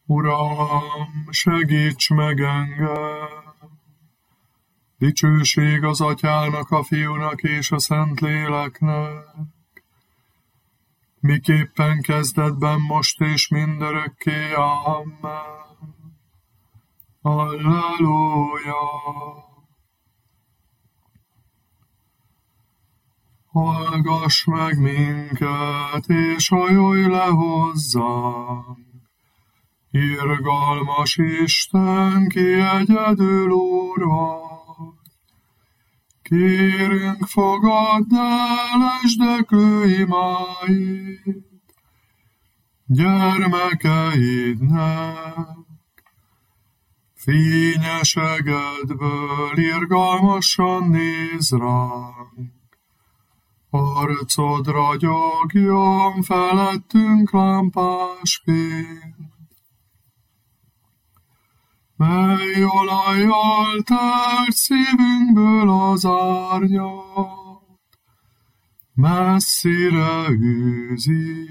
Uram, segíts meg engem! Dicsőség az Atyának, a Fiúnak és a Szentléleknek, miképpen kezdetben, most és mindörökké. Amen. Halleluja! Hallgass meg minket, és hajolj le hozzánk! Irgalmas Isten, ki egyedül Úr vagy! Kérünk, fogadd el esdeklő imáit, gyermekeidnek. Fényes egedből irgalmasan néz ránk, arcod ragyogjon felettünk lámpásként, mely olajjal telt szívünkből az árnyat, messzire űzi.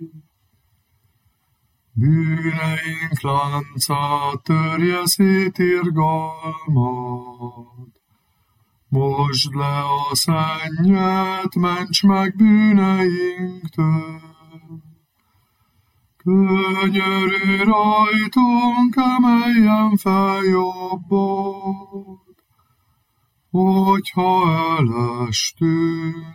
Bűneink láncát törje szét irgalmad, mosd le a szennyet, ments meg bűneinktől. Könyörülj rajtunk, emeljen fel jobbod, hogyha elestünk.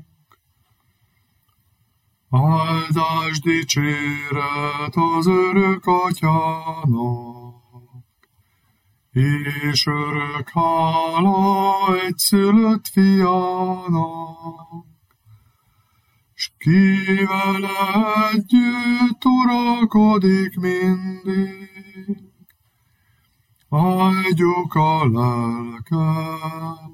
Áldás dicséret az örök Atyának, és örök hála egyszülött Fiának, s ki vele együtt uralkodik mindig, áldjuk a lelket.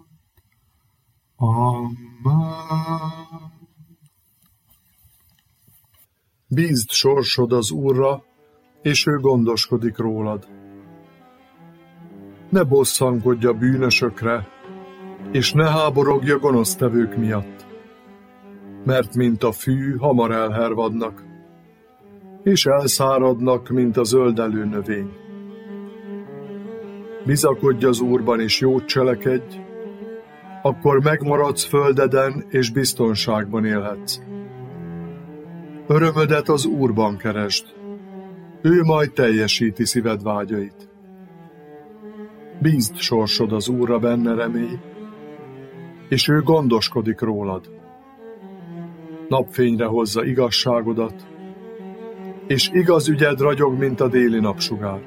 Amen. Bízd sorsod az Úrra, és ő gondoskodik rólad. Ne bosszankodj a bűnösökre, és ne háborogj a gonosztevők miatt, mert mint a fű, hamar elhervadnak, és elszáradnak, mint a zöldelő növény. Bizakodj az Úrban, és jót cselekedj, akkor megmaradsz földeden, és biztonságban élhetsz. Örömödet az Úrban keresd, ő majd teljesíti szíved vágyait. Bízd sorsod az Úrra, benne remélj, és ő gondoskodik rólad. Napfényre hozza igazságodat, és igaz ügyed ragyog, mint a déli napsugár.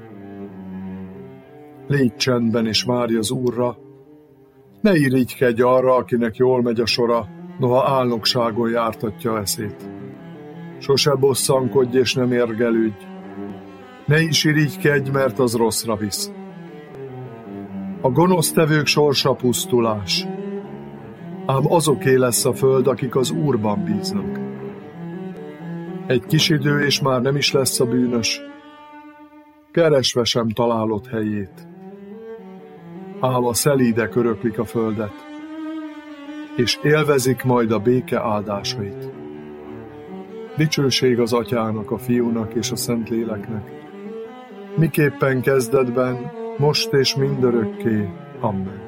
Légy csendben, és várj az Úrra, ne irigykedj arra, akinek jól megy a sora, noha álnokságon jártatja eszét. Sose bosszankodj, és nem érgelődj, ne is irigykedj, mert az rosszra visz. A gonosztevők sorsa pusztulás, ám azoké lesz a föld, akik az Úrban bíznak. Egy kis idő, és már nem is lesz a bűnös, keresve sem találod helyét. Ám a szelídek öröklik a földet, és élvezik majd a béke áldásait. Dicsőség az Atyának, a Fiúnak és a Szentléleknek, miképpen kezdetben, most és mindörökké. Amen.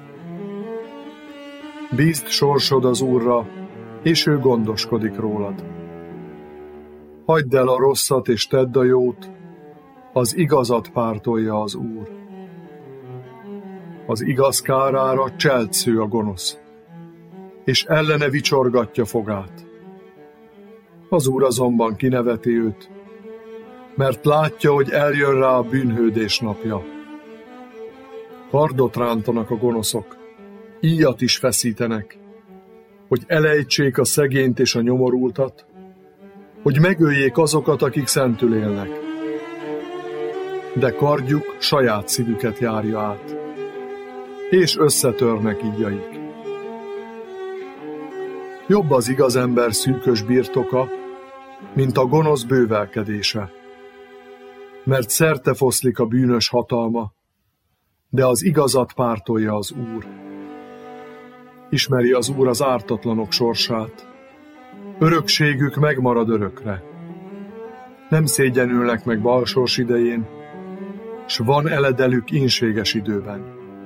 Bízd sorsod az Úrra, és ő gondoskodik rólad. Hagyd el a rosszat, és tedd a jót, az igazat pártolja az Úr. Az igaz kárára cseltsző a gonosz, és ellene vicsorgatja fogát. Az Úr azonban kineveti őt, mert látja, hogy eljön rá a bűnhődés napja. Kardot rántanak a gonoszok, íjat is feszítenek, hogy elejtsék a szegényt és a nyomorultat, hogy megöljék azokat, akik szentül élnek. De kardjuk saját szívüket járja át, és összetörnek íjaik. Jobb az igaz ember szűkös birtoka, mint a gonosz bővelkedése, mert szerte foszlik a bűnös hatalma, de az igazat pártolja az Úr. Ismeri az Úr az ártatlanok sorsát, örökségük megmarad örökre. nem szégyenülnek meg balsors idején, s van eledelük ínséges időben.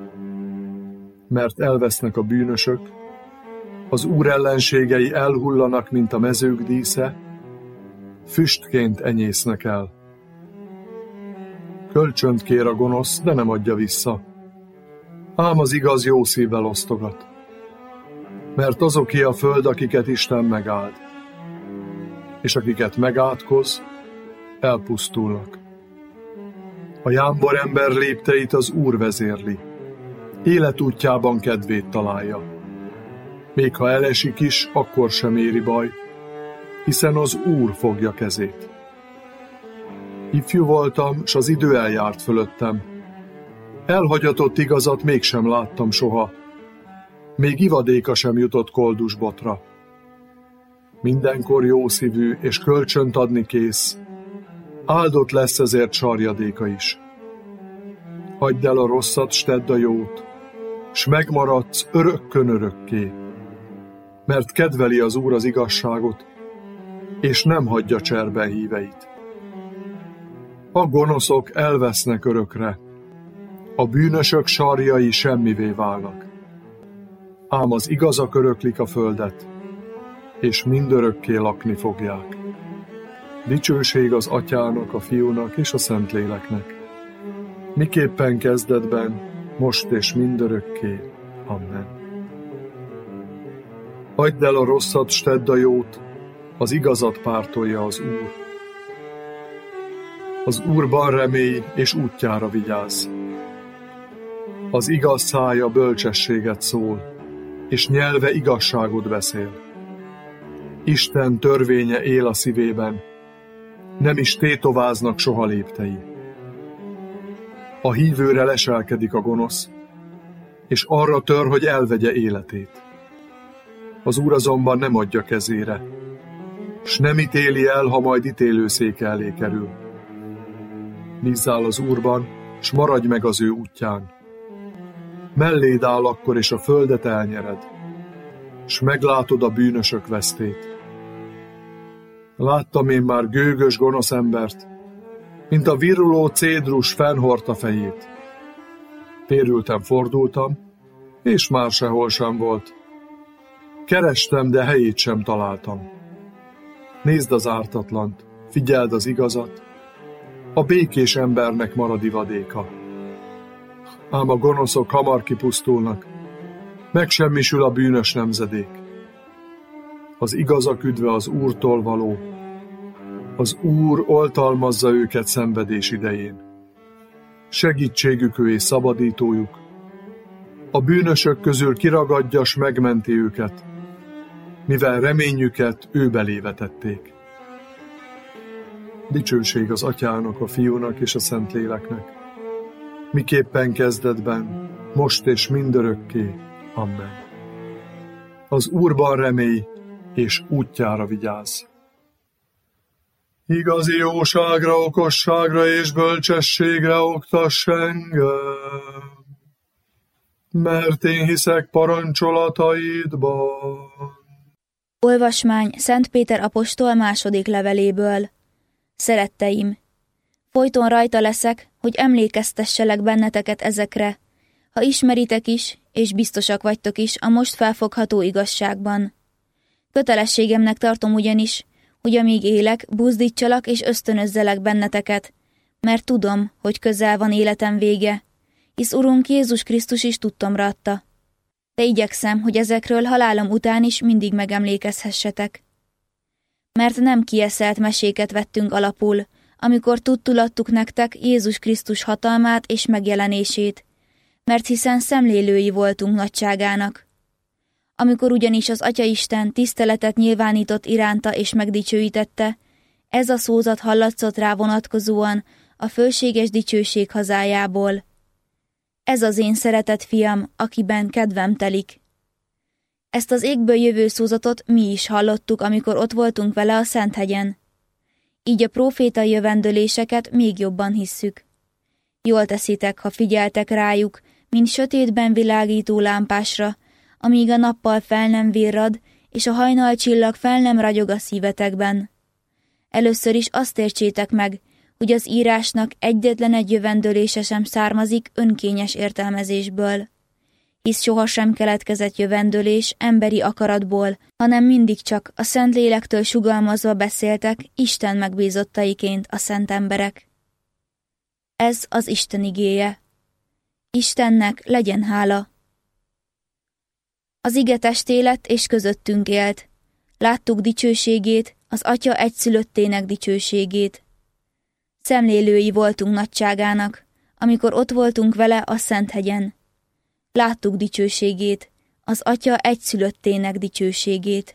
Mert elvesznek a bűnösök, az Úr ellenségei elhullanak, mint a mezők dísze, füstként enyésznek el. Kölcsönt kér a gonosz, de nem adja vissza, ám az igaz jó szívvel osztogat. Mert azoké a föld, akiket Isten megáld, és akiket megátkoz, elpusztulnak. A jámbor ember lépteit az Úr vezérli, életútjában kedvét találja. Még ha elesik is, akkor sem éri baj, hiszen az Úr fogja kezét. Ifjú voltam, s az idő eljárt fölöttem. Elhagyatott igazat mégsem láttam soha, még ivadéka sem jutott koldusbotra. Mindenkor jószívű és kölcsönt adni kész, áldott lesz ezért sarjadéka is. Hagyd el a rosszat, s tedd a jót, s megmaradsz örökkön örökké, mert kedveli az Úr az igazságot, és nem hagyja cserben híveit. A gonoszok elvesznek örökre, a bűnösök sarjai semmivé válnak. Ám az igazak öröklik a földet, és mindörökké lakni fogják. Dicsőség az Atyának, a Fiúnak és a Szentléleknek, miképpen kezdetben, most és mindörökké. Amen. Hagyd el a rosszat, s tedd a jót, az igazat pártolja az Úr. Az Úrban remélj, és útjára vigyázz. Az igaz szája bölcsességet szól, és nyelve igazságot beszél. Isten törvénye él a szívében, nem is tétováznak soha léptei. A hívőre leselkedik a gonosz, és arra tör, hogy elvegye életét. Az Úr azonban nem adja kezére, s nem ítéli el, ha majd ítélőszéke elé kerül. Bízzál az Úrban, s maradj meg az ő útján. Melléd áll akkor, és a földet elnyered, s meglátod a bűnösök vesztét. Láttam én már gőgös gonosz embert, mint a viruló cédrus fennhordta fejét. Térültem, fordultam, és már sehol sem volt. Kerestem, de helyét sem találtam. Nézd az ártatlant, figyeld az igazat, a békés embernek marad ivadéka. Ám a gonoszok hamar kipusztulnak, megsemmisül a bűnös nemzedék. Az igazak üdve az Úrtól való, az Úr oltalmazza őket szenvedés idején. Segítségük ő és szabadítójuk, a bűnösök közül kiragadja, s megmenti őket, mivel reményüket ő belé vetették. Dicsőség az Atyának, a Fiúnak és a Szentléleknek, miképpen kezdetben, most és mindörökké. Amen. Az Úrban remélj, és útjára vigyázz. Igazi jóságra, okosságra és bölcsességre oktass engem, mert én hiszek parancsolataidban. Olvasmány Szent Péter apostol második leveléből. Szeretteim, folyton rajta leszek, hogy emlékeztesselek benneteket ezekre, ha ismeritek is, és biztosak vagytok is a most felfogható igazságban. Kötelességemnek tartom ugyanis, hogy amíg élek, buzdítsalak és ösztönözzelek benneteket, mert tudom, hogy közel van életem vége, hisz Urunk Jézus Krisztus is tudtomra adta. De igyekszem, hogy ezekről halálom után is mindig megemlékezhessetek. Mert nem kieszelt meséket vettünk alapul, amikor tudtulattuk nektek Jézus Krisztus hatalmát és megjelenését, mert hiszen szemlélői voltunk nagyságának. Amikor ugyanis az Atyaisten tiszteletet nyilvánított iránta és megdicsőítette, ez a szózat hallatszott rá vonatkozóan a fölséges dicsőség hazájából. Ez az én szeretett fiam, akiben kedvem telik. Ezt az égből jövő szózatot mi is hallottuk, amikor ott voltunk vele a Szenthegyen. Így a prófétai jövendőléseket még jobban hisszük. Jól teszitek, ha figyeltek rájuk, mint sötétben világító lámpásra, amíg a nappal fel nem virrad, és a hajnalcsillag fel nem ragyog a szívetekben. Először is azt értsétek meg, hogy az írásnak egyetlen egy jövendőlése sem származik önkényes értelmezésből, hisz sohasem keletkezett jövendőlés emberi akaratból, hanem mindig csak a Szentlélektől sugalmazva beszéltek Isten megbízottaiként a szent emberek. Ez az Isten igéje. Istennek legyen hála. Az ige testé lett és közöttünk élt. Láttuk dicsőségét, az Atya egyszülöttének dicsőségét. Szemlélői voltunk nagyságának, amikor ott voltunk vele a Szenthegyen. Láttuk dicsőségét, az Atya egyszülöttének dicsőségét.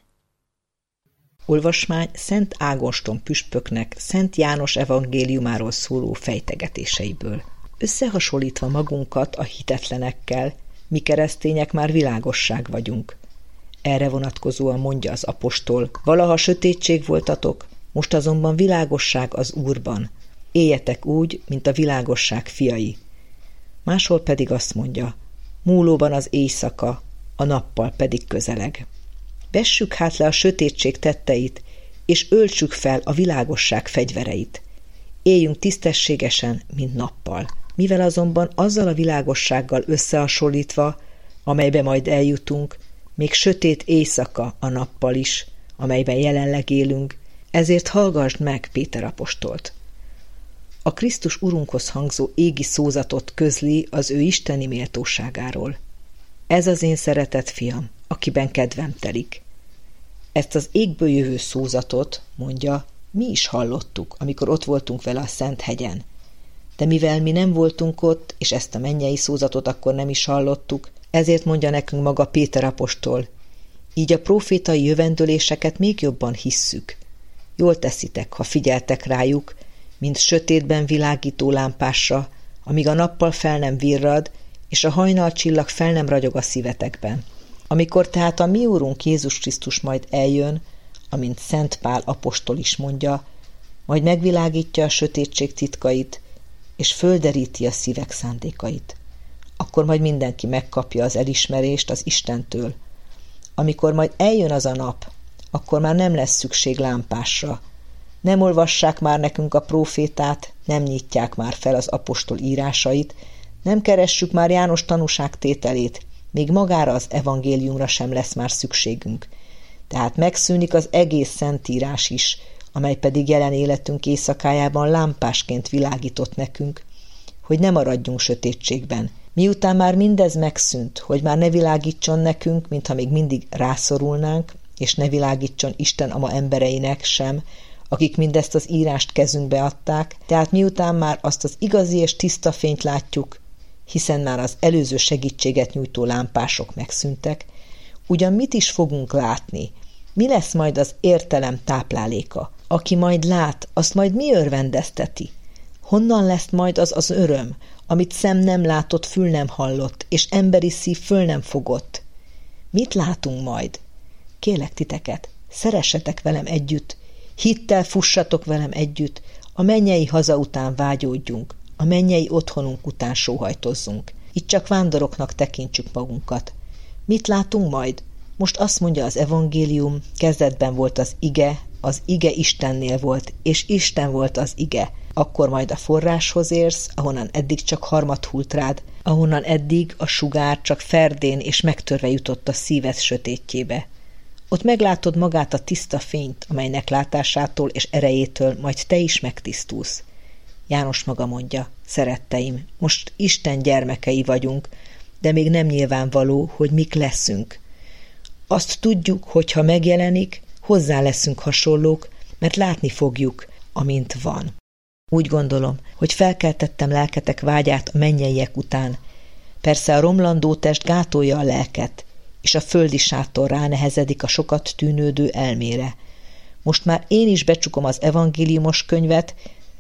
Olvasmány Szent Ágoston püspöknek Szent János evangéliumáról szóló fejtegetéseiből. Összehasonlítva magunkat a hitetlenekkel, mi keresztények már világosság vagyunk. Erre vonatkozóan mondja az apostol, valaha sötétség voltatok, most azonban világosság az Úrban. Éljetek úgy, mint a világosság fiai. Máshol pedig azt mondja, múlóban az éjszaka, a nappal pedig közeleg. Vessük hát le a sötétség tetteit, és öltsük fel a világosság fegyvereit. Éljünk tisztességesen, mint nappal. Mivel azonban azzal a világossággal összehasonlítva, amelybe majd eljutunk, még sötét éjszaka a nappal is, amelyben jelenleg élünk, ezért hallgassd meg Péter apostolt. A Krisztus Urunkhoz hangzó égi szózatot közli az ő isteni méltóságáról. Ez az én szeretett fiam, akiben kedvem telik. Ezt az égből jövő szózatot, mondja, mi is hallottuk, amikor ott voltunk vele a Szenthegyen. De mivel mi nem voltunk ott, és ezt a mennyei szózatot akkor nem is hallottuk, ezért mondja nekünk maga Péter apostol, így a profétai jövendőléseket még jobban hisszük. Jól teszitek, ha figyeltek rájuk, mint sötétben világító lámpásra, amíg a nappal fel nem virrad, és a hajnalcsillag fel nem ragyog a szívetekben. Amikor tehát a mi Úrunk Jézus Krisztus majd eljön, amint Szent Pál apostol is mondja, majd megvilágítja a sötétség titkait, és földeríti a szívek szándékait. Akkor majd mindenki megkapja az elismerést az Istentől. Amikor majd eljön az a nap, akkor már nem lesz szükség lámpásra. Nem olvassák már nekünk a prófétát, nem nyitják már fel az apostol írásait, nem keressük már János tanúságtételét, még magára az evangéliumra sem lesz már szükségünk. Tehát megszűnik az egész Szentírás is, amely pedig jelen életünk éjszakájában lámpásként világított nekünk, hogy ne maradjunk sötétségben. Miután már mindez megszűnt, hogy már ne világítson nekünk, mintha még mindig rászorulnánk, és ne világítson Isten a ma embereinek sem, akik mindezt az írást kezünkbe adták, tehát miután már azt az igazi és tiszta fényt látjuk, hiszen már az előző segítséget nyújtó lámpások megszűntek, ugyan mit is fogunk látni? Mi lesz majd az értelem tápláléka? Aki majd lát, azt majd mi örvendezteti? Honnan lesz majd az az öröm, amit szem nem látott, fül nem hallott, és emberi szív föl nem fogott? Mit látunk majd? Kérlek titeket, szeressetek velem együtt, hittel fussatok velem együtt, a mennyei haza után vágyódjunk, a mennyei otthonunk után sóhajtozzunk. Itt csak vándoroknak tekintsük magunkat. Mit látunk majd? Most azt mondja az evangélium, kezdetben volt az ige Istennél volt, és Isten volt az ige. Akkor majd a forráshoz érsz, ahonnan eddig csak harmat hult rád, ahonnan eddig a sugár csak ferdén és megtörve jutott a szíved sötétjébe. Ott meglátod magát a tiszta fényt, amelynek látásától és erejétől majd te is megtisztulsz. János maga mondja, szeretteim, most Isten gyermekei vagyunk, de még nem nyilvánvaló, hogy mik leszünk. Azt tudjuk, hogy ha megjelenik, hozzá leszünk hasonlók, mert látni fogjuk, amint van. Úgy gondolom, hogy felkeltettem lelketek vágyát a mennyeiek után. Persze a romlandó test gátolja a lelket, és a földi sátor ránehezedik a sokat tűnődő elmére. Most már én is becsukom az evangéliumos könyvet,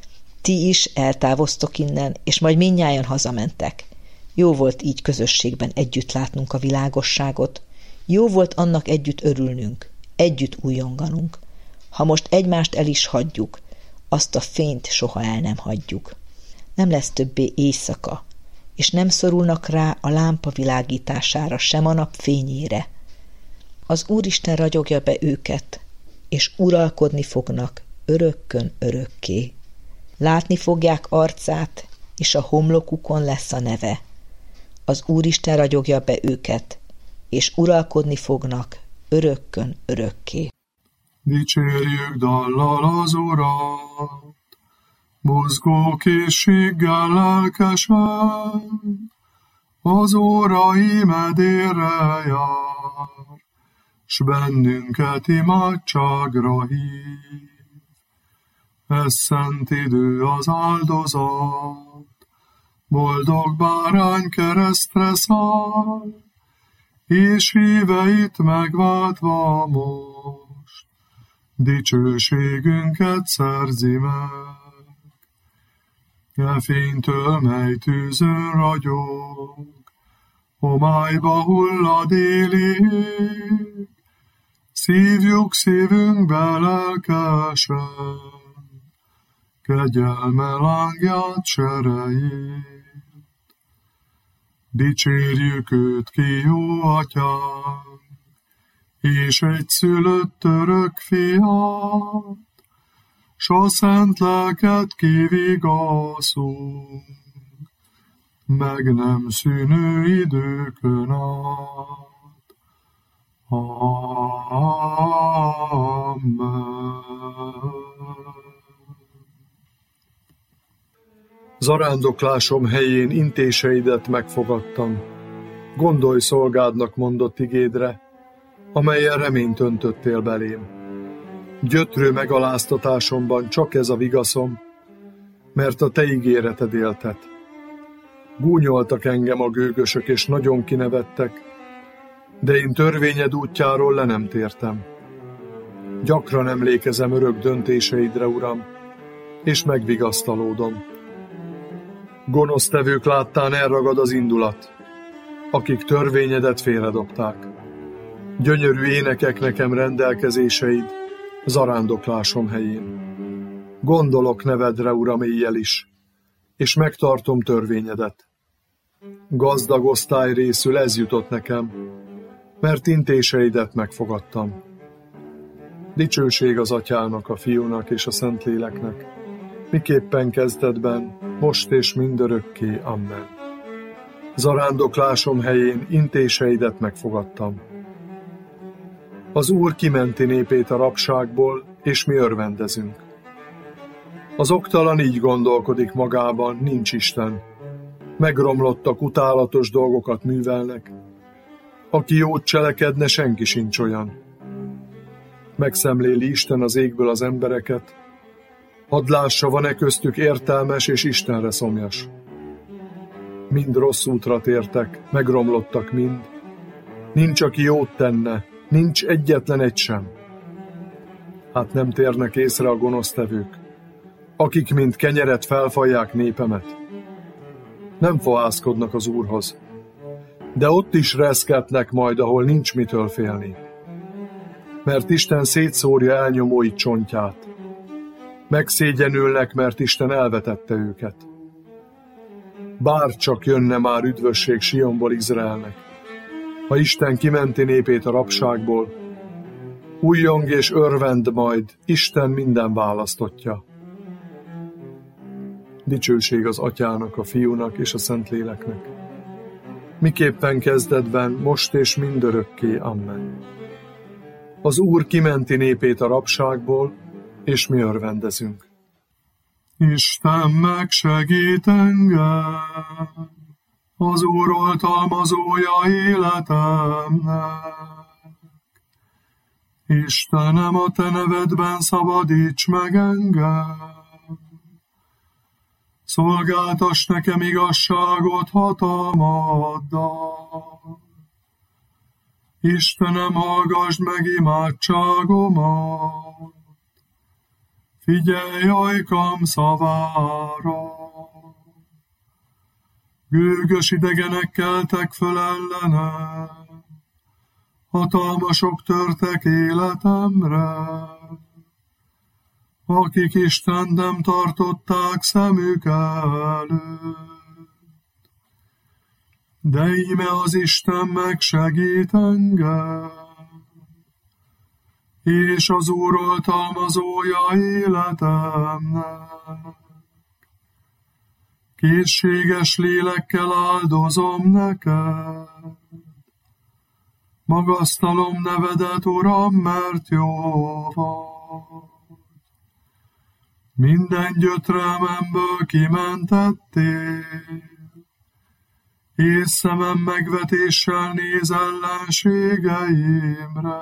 ti is eltávoztok innen, és majd mindnyájan hazamentek. Jó volt így közösségben együtt látnunk a világosságot, jó volt annak együtt örülnünk, együtt újjonganunk. Ha most egymást el is hagyjuk, azt a fényt soha el nem hagyjuk. Nem lesz többé éjszaka, és nem szorulnak rá a lámpa világítására, sem a nap fényére. Az Úristen ragyogja be őket, és uralkodni fognak, örökkön örökké. Látni fogják arcát, és a homlokukon lesz a neve. Az Úristen ragyogja be őket, és uralkodni fognak örökkön örökké. Dicsérjük dallal az Urat, mozgó készséggel lelkesen, az órai medére jár, s bennünket imádságra hív. Ez szent idő az áldozat, boldog bárány keresztre száll, és híveit megváltva most, dicsőségünket szerzi meg. E fénytől, mely tűzön ragyog, homályba hull a déli ég, szívjuk szívünkbe lelkesen, kegyelme lángját serejét. Dicsérjük őt ki, jó atyánk, és egy szülött örök fiát, s a szent lelket kivigaszunk, meg nem szűnő időkön át. Amen. Zarándoklásom helyén intéseidet megfogadtam. Gondolj szolgádnak mondott igédre, amelyen reményt öntöttél belém. Gyötrő megaláztatásomban csak ez a vigaszom, mert a te ígéreted éltet. Gúnyoltak engem a gőgösök, és nagyon kinevettek, de én törvényed útjáról le nem tértem. Gyakran emlékezem örök döntéseidre, Uram, és megvigasztalódom. Gonosztevők láttán elragad az indulat, akik törvényedet félredobták. Gyönyörű énekek nekem rendelkezéseid, zarándoklásom helyén. Gondolok nevedre, Uram, éjjel is, és megtartom törvényedet. Gazdag osztály részül ez jutott nekem, mert intéseidet megfogadtam. Dicsőség az Atyának, a Fiúnak és a Szentléleknek, miképpen kezdetben, most és mindörökké. Amen. Zarándoklásom helyén intéseidet megfogadtam. Az Úr kimenti népét a rabságból, és mi örvendezünk. Az oktalan így gondolkodik magában, nincs Isten. Megromlottak, utálatos dolgokat művelnek. Aki jót cselekedne, senki sincs olyan. Megszemléli Isten az égből az embereket, hadd lássa, van-e köztük értelmes és Istenre szomjas. Mind rossz útra tértek, megromlottak mind. Nincs, aki jót tenne, nincs egyetlen egy sem. Hát nem térnek észre a gonosztevők, akik mint kenyeret felfalják népemet. Nem fohászkodnak az Úrhoz, de ott is reszketnek majd, ahol nincs mitől félni. Mert Isten szétszórja elnyomói csontját. Megszégyenülnek, mert Isten elvetette őket. Bár csak jönne már üdvösség Sionból Izraelnek, ha Isten kimenti népét a rabságból, újjong és örvend majd, Isten minden választottja. Dicsőség az Atyának, a Fiúnak és a Szentléleknek, miképpen kezdetben, most és mindörökké. Amen. Az Úr kimenti népét a rabságból, és mi örvendezünk. Isten megsegít engem, az Úr oltalmazója életemnek. Istenem, a te nevedben szabadíts meg engem. Szolgáltass nekem igazságot hatalmaddal. Istenem, hallgassd meg imádságomat. Figyelj ajkam szavára. Gőgös idegenek keltek föl ellenem, hatalmasok törtek életemre, akik Istent nem tartották szemük előtt. De íme az Isten megsegít engem. és az Úr oltalmazója életemnek. Készséges lélekkel áldozom neked. Magasztalom nevedet, Uram, mert jó vagy. Minden gyötrelmemből kimentettél, és szemem megvetéssel néz ellenségeimre.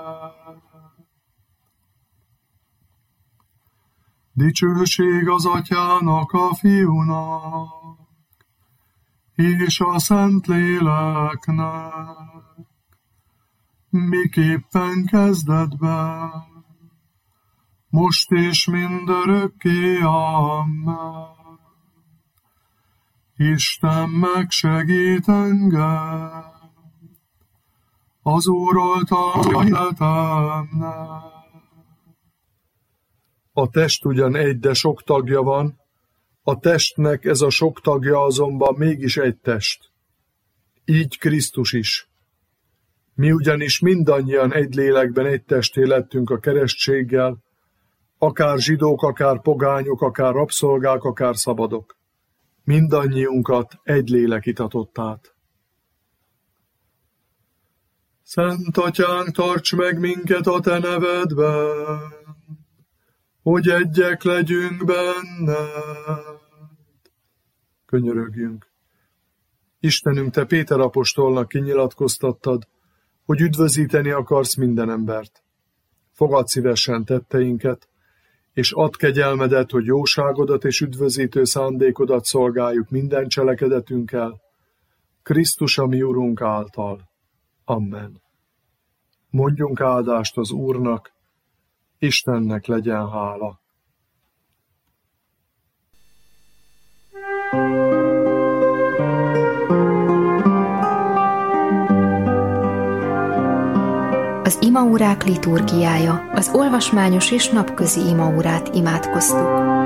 Dicsőség az Atyának, a Fiúnak, és a Szentléleknek, miképpen kezdetben, most és mindörökké, amen. Isten megsegít engem, az Úr oltalma életemnek. A test ugyan egy, de sok tagja van, a testnek ez a sok tagja azonban mégis egy test. Így Krisztus is. Mi ugyanis mindannyian egy lélekben egy testé lettünk a keresztséggel, akár zsidók, akár pogányok, akár rabszolgák, akár szabadok. Mindannyiunkat egy lélek itatott át. Szent Atyánk, tarts meg minket a te nevedben, hogy egyek legyünk benned. Könyörögjünk. Istenünk, te Péter apostolnak kinyilatkoztattad, hogy üdvözíteni akarsz minden embert. Fogadd szívesen tetteinket, és add kegyelmedet, hogy jóságodat és üdvözítő szándékodat szolgáljuk minden cselekedetünkkel, Krisztus a mi Urunk által. Amen. Mondjunk áldást az Úrnak, Istennek legyen hála. Az imaórák liturgiája, az olvasmányos és napközi imaórát imádkoztuk.